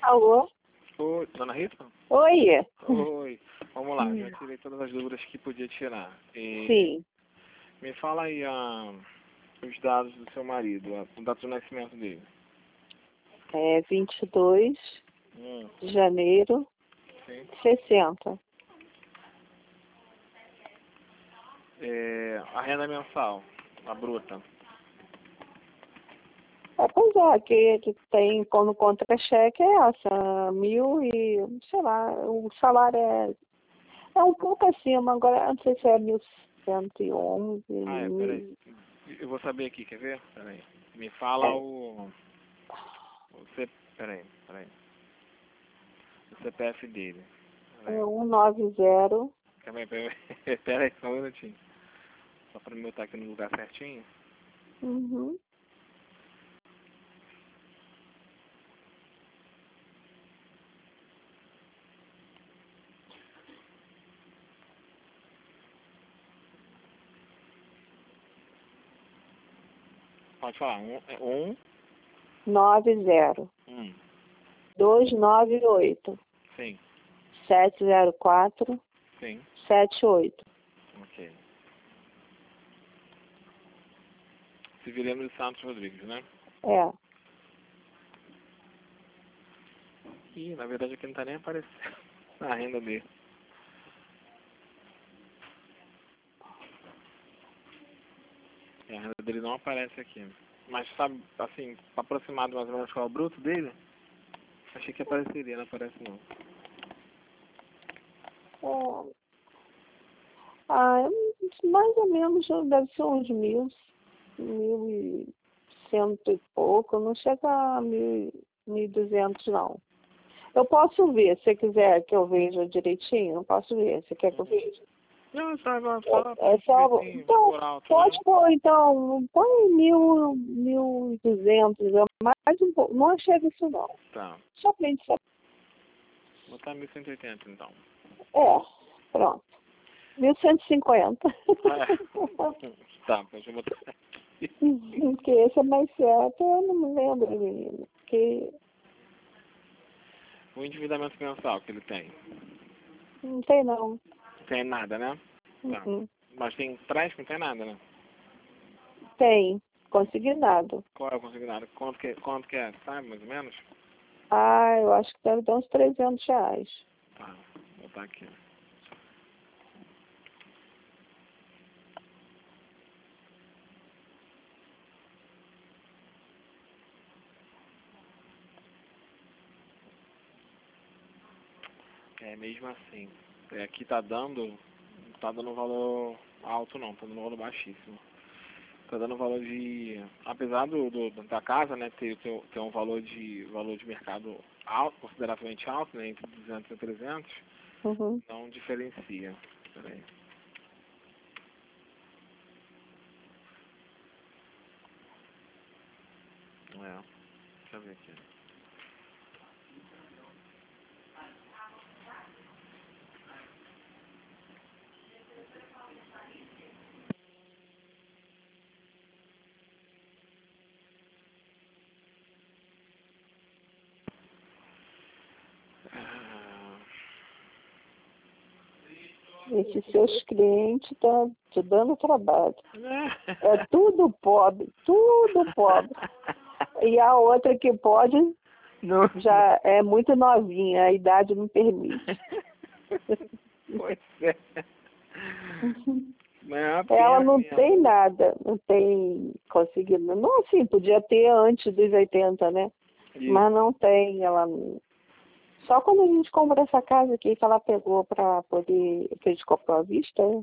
Alô? Oi, dona Rita? Oi. Oi. Vamos lá, já tirei todas as dúvidas que podia tirar. Sim. Me fala aí os dados do seu marido, o data de nascimento dele. É 22 de janeiro, Sim. 60. A renda mensal, a bruta. Pois é, que tem quando contra-cheque é essa, 1.000 e, sei lá, o salário é um pouco acima, agora não sei se é 1.111. Peraí. Eu vou saber aqui, quer ver? Peraí. Me fala Peraí. O CPF dele. É 190. Peraí, só um minutinho. Só pra me botar aqui no lugar certinho. Uhum. Pode falar. 90 298 Sim. 704 Sim. 78. Ok. Severino de Santos Rodrigues, né? É. Ih, na verdade aqui não tá nem aparecendo a renda dele. A renda dele não aparece aqui. Mas sabe, assim, aproximado mais ou menos qual é o bruto dele? Achei que apareceria, não aparece não. Mais ou menos deve ser uns 1.100 e pouco, não chega a 1.200 não. Eu posso ver, se você quiser que eu veja direitinho, eu posso ver, você quer que eu veja? Não, só Então, por alto, pode né? pôr, então, põe 1.200, mais um pouco, não chega isso não, Tá. só pra gente saber. Vou botar 1180 então. Pronto, 1.150. Tá, deixa eu botar aqui. Porque esse é mais certo, eu não me lembro, menino. Que O endividamento mensal que ele tem. não tem não. Não tem nada, né? Tá. Mas tem empréstimo, não tem nada, né? Tem, consignado. Qual é o consignado? Quanto que é? Sabe, mais ou menos? Eu acho que deve dar uns R$300. Tá, vou botar aqui. Mesmo assim. Aqui tá dando um valor alto não, tá dando um valor baixíssimo. Tá dando um valor de, apesar da casa, né, ter um valor de mercado alto, consideravelmente alto, né, entre 200 e 300, não diferencia. Peraí. Deixa eu ver aqui. Esses seus clientes estão te dando trabalho. É tudo pobre, tudo pobre. E a outra que pode já é muito novinha, a idade não permite. Pois é. Ela não tem nada, não tem conseguido. Não, assim, podia ter antes dos 80, né? Isso. Mas não tem, ela não. Só quando a gente comprou essa casa aqui que ela pegou para poder, que a gente comprou à vista, né?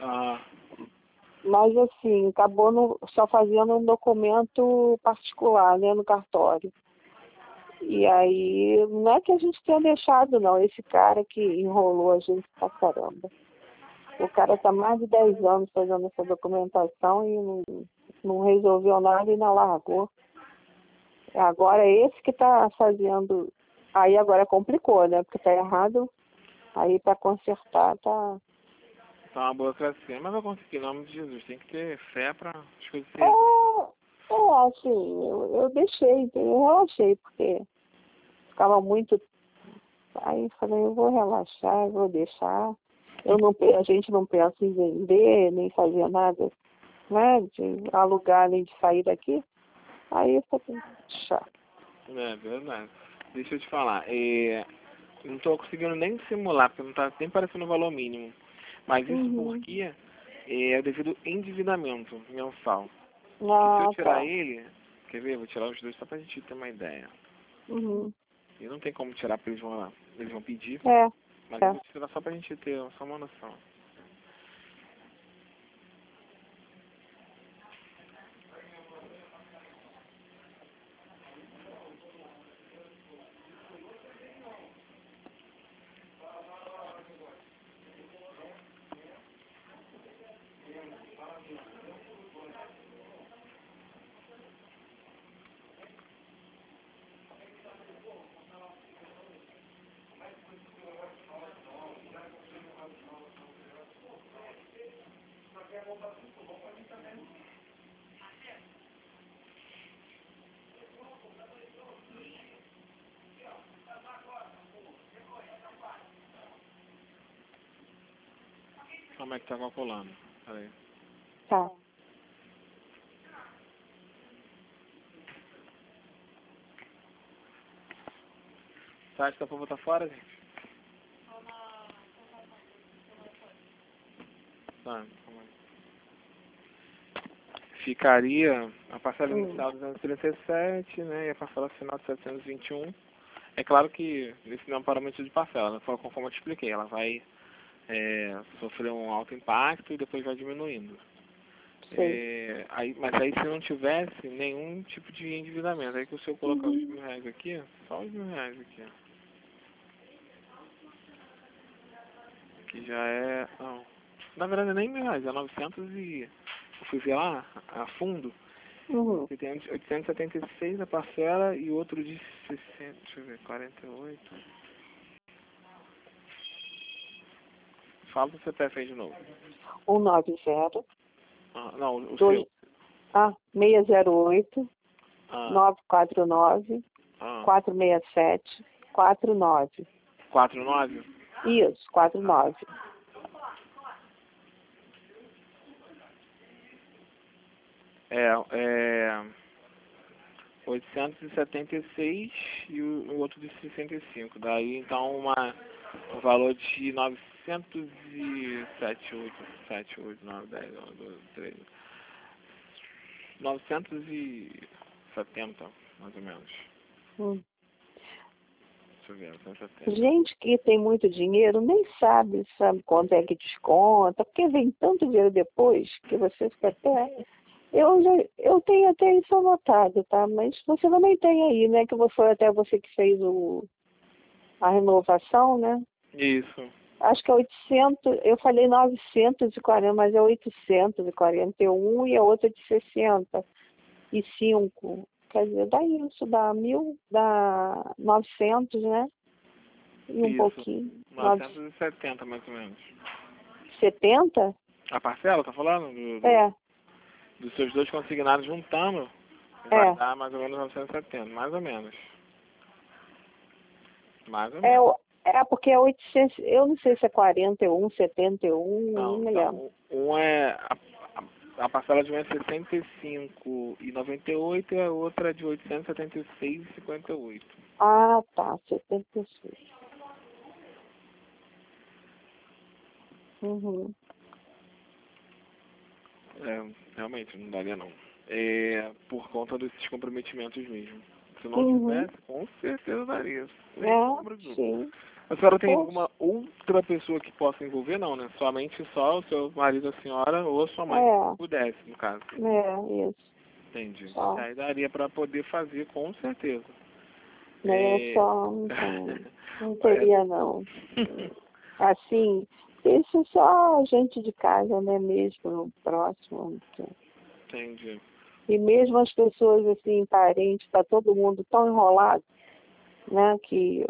Mas assim, acabou só fazendo um documento particular, né, no cartório. E aí, não é que a gente tenha deixado, não, esse cara que enrolou a gente pra caramba. O cara está mais de 10 anos fazendo essa documentação e não resolveu nada e não largou. Agora é esse que está fazendo. Aí agora complicou, né? Porque está errado. Aí para consertar tá. Tá uma burocracia, mas vai conseguir, em nome de Jesus. Tem que ter fé para as coisas serem. Assim, eu deixei, eu relaxei, porque ficava muito. Aí eu falei, eu vou relaxar, eu vou deixar. A gente não pensa em vender, nem fazer nada, né? De alugar, nem de sair daqui. Aí eu falei, chato. É verdade. Deixa eu te falar, não estou conseguindo nem simular, porque não está nem parecendo o valor mínimo. Mas isso porque é devido ao endividamento mensal. Que se eu tirar Tá. ele, quer ver? Eu vou tirar os dois só pra gente ter uma ideia. Uhum. E não tem como tirar porque eles vão pedir, mas eu É. vou tirar só pra gente ter só uma noção. Como é que tá calculando? Peraí. Tá. Você acha que dá pra botar fora, gente? Tá, calma aí. Ficaria a parcela inicial de 237, né? E a parcela final de 721. É claro que esse não é um parâmetro de parcela, né? Conforme eu te expliquei, ela vai sofrer um alto impacto e depois vai diminuindo. Mas aí se não tivesse nenhum tipo de endividamento, aí que o senhor colocar os R$ 1.000 aqui, só os R$ 1.000 aqui, ó. Que já é, não, na verdade nem R$ 1.000, é 900 e, eu fui ver lá, a fundo, você tem 876 a parcela e outro de 60, deixa eu ver, 48. Fala o CPF aí de novo. 190. Não, o seu. 608 949 467 49. 49? Isso, 49. É 876 e o outro de 65. Daí então um valor de 907, 8, 7, 8, 9, 10, 11, 12, 13. 970, mais ou menos. Deixa eu ver, 970. Gente que tem muito dinheiro nem sabe quanto é que desconta, porque vem tanto dinheiro depois que você fica até. Eu tenho até isso anotado, tá? Mas você também tem aí, né? Que foi até você que fez a renovação, né? Isso. Acho que é 800, eu falei 940, mas é 841 e a outra de 65. Quer dizer, dá isso, dá 900, né? E um pouquinho. 970 mais ou menos. 70? A parcela, tá falando? Dos seus dois consignados juntando, vai dar mais ou menos 970, mais ou menos. Mais ou menos. Porque é 800, eu não sei se é 41, 71, não me lembro. A parcela de um é 65,98 e a outra é de 876,58. Ah, tá, 76. Realmente, não daria não. Por conta desses comprometimentos mesmo. Se não tivesse, com certeza daria. Sim. A senhora tem alguma outra pessoa que possa envolver? Não, né? Somente só o seu marido, a senhora ou a sua mãe, se pudesse, no caso. Isso. Entendi. E aí daria para poder fazer, com certeza. Não teria não. Assim, isso só gente de casa, né, mesmo, próximo. Entendi. E mesmo as pessoas, assim, parentes, tá todo mundo tão enrolado, né, que,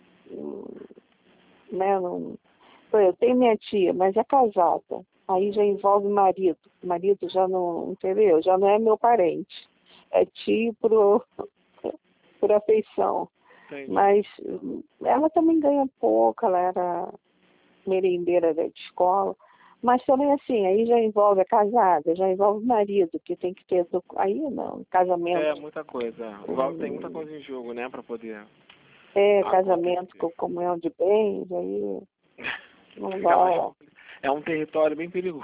né, não... Eu tenho minha tia, mas é casada. Aí já envolve marido. O marido já não, entendeu? Já não é meu parente. É tio por afeição. Entendi. Mas ela também ganha pouco, ela era merendeira de escola. Mas também assim, aí já envolve a casada, já envolve o marido, que tem que ter. Aí não, casamento. É muita coisa. Tem muita coisa em jogo, né, para poder Casamento acontecer. com comunhão de bens, aí não Fica dá. é um território bem perigoso.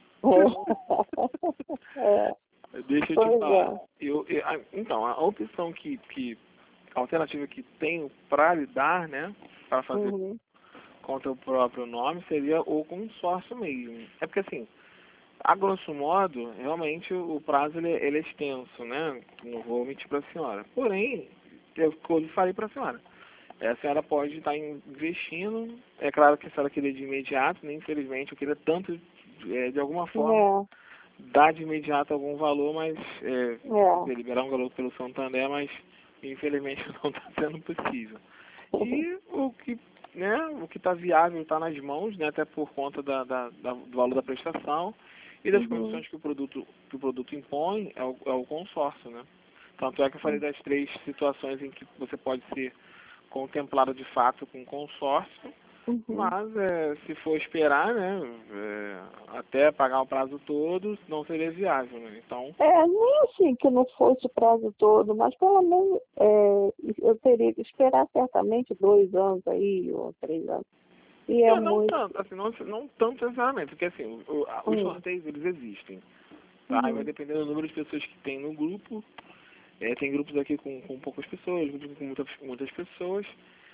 É, Deixa eu te pois falar. é. Então, a opção a alternativa que tenho para lidar, né, para fazer Uhum. com o teu próprio nome seria o consórcio mesmo. É porque assim, a grosso modo, realmente o prazo ele é extenso, né? Não vou mentir para a senhora. Porém, eu falei para a senhora. A senhora pode estar investindo. É claro que a senhora queria de imediato, né? Infelizmente, eu queria tanto, de alguma forma, dar de imediato algum valor, mas liberar um valor pelo Santander, mas infelizmente não está sendo possível. E o que está viável está nas mãos, né? Até por conta do valor da prestação e das condições que o produto impõe, é o consórcio, né? Tanto é que eu falei das 3 situações em que você pode ser contemplado de fato com consórcio, mas se for esperar, né, até pagar o prazo todo, não seria viável, né? Então, Nem assim que não fosse o prazo todo, mas pelo menos eu teria que esperar certamente 2 anos aí, ou 3 anos. E é não muito. tanto, assim, não tanto necessariamente, porque assim, os sorteios eles existem, tá? Aí vai depender do número de pessoas que tem no grupo. Tem grupos aqui com poucas pessoas, grupos com muitas pessoas.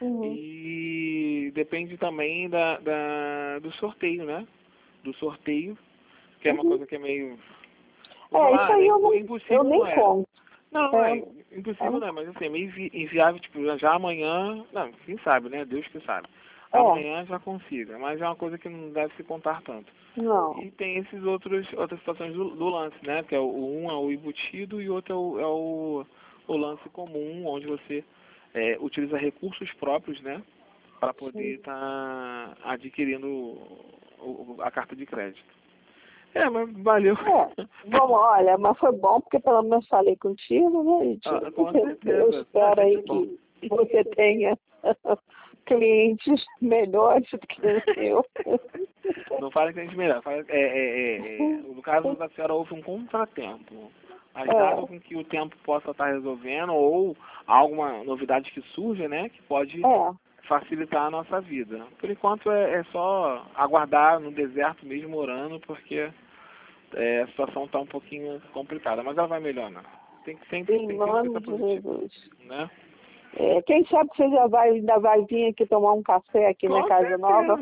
E depende também do sorteio, né? Do sorteio, que é uma coisa que é meio... Vou falar, Isso aí eu impossível nem não é. conto. Não, impossível não é, mas assim, é meio inviável, tipo, já amanhã, não, quem sabe, né? Deus que sabe. Amanhã já consiga, mas é uma coisa que não deve se contar tanto. Não. E tem outras situações do lance, né? Que um é o embutido e o outro é o lance comum, onde você utiliza recursos próprios, né? Para poder estar adquirindo a carta de crédito. Mas valeu. Olha, mas foi bom porque pelo menos falei contigo, né, gente? Com certeza. Eu espero aí que você tenha clientes melhores do que o seu. Não fala que a gente melhor. No caso da senhora, houve um contratempo. Mas nada com que o tempo possa estar resolvendo ou alguma novidade que surja, né? Que pode facilitar a nossa vida. Por enquanto é só aguardar no deserto mesmo orando, porque a situação está um pouquinho complicada. Mas ela vai melhorar. Tem que sempre pensar positivo, né? Quem sabe você ainda vai vir aqui tomar um café aqui na Casa Nova.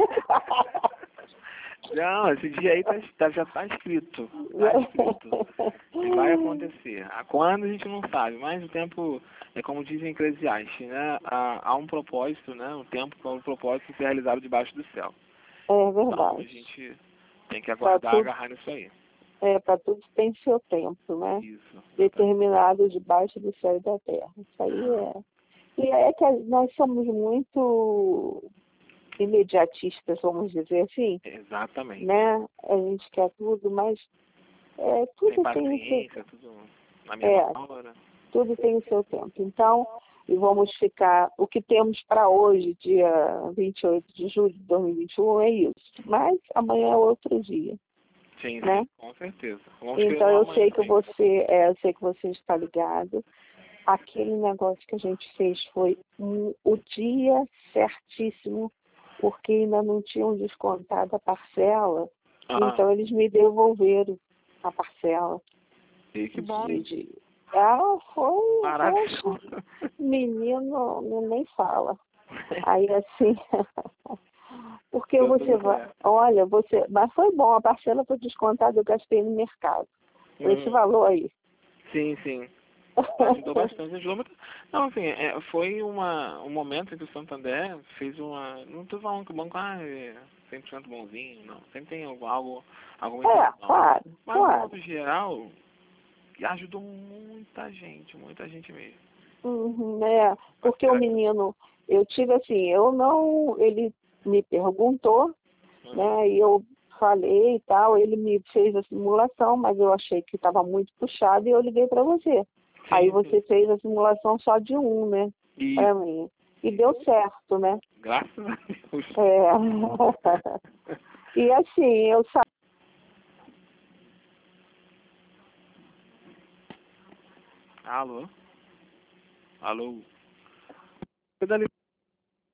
Não, esse dia aí já está escrito. Está escrito. E vai acontecer. Quando a gente não sabe, mas o tempo, é como dizem Eclesiastes, né? Há um propósito, né? Um tempo para o propósito ser realizado debaixo do céu. É verdade. Então a gente tem que aguardar, agarrar nisso aí. Para tudo tem seu tempo, né? Isso. Determinado debaixo do céu e da terra. Isso aí E é que nós somos muito imediatistas, vamos dizer assim. Exatamente. Né? A gente quer tudo, mas tudo tem o seu... tudo na mesma hora. Tudo tem o seu tempo. Então, e vamos ficar... O que temos para hoje, dia 28 de julho de 2021, é isso. Mas amanhã é outro dia. Sim, né? Com certeza. Então eu sei que você está ligado. Aquele negócio que a gente fez foi o dia certíssimo, porque ainda não tinham descontado a parcela. Então eles me devolveram a parcela. E que bom. Foi. Maravilhoso. Menino, nem fala. Aí assim, porque você vai. Olha, mas foi bom, a parcela foi descontada, eu gastei no mercado. Esse valor aí. Sim. Ajudou bastante. Não, assim, foi um momento em que o Santander fez uma... Não estou falando que o banco é 100% bonzinho, não. Sempre tem alguma intenção. Claro. Mas, no modo geral, ajudou muita gente mesmo. Porque o menino, eu tive assim, ele me perguntou, né, e eu falei e tal, ele me fez a simulação, mas eu achei que estava muito puxado e eu liguei para você. Aí você fez a simulação só de um, né? E pra mim. E deu certo, né? graças a Deus. É. E assim, eu saí. Alô? Alô? Cuida ali.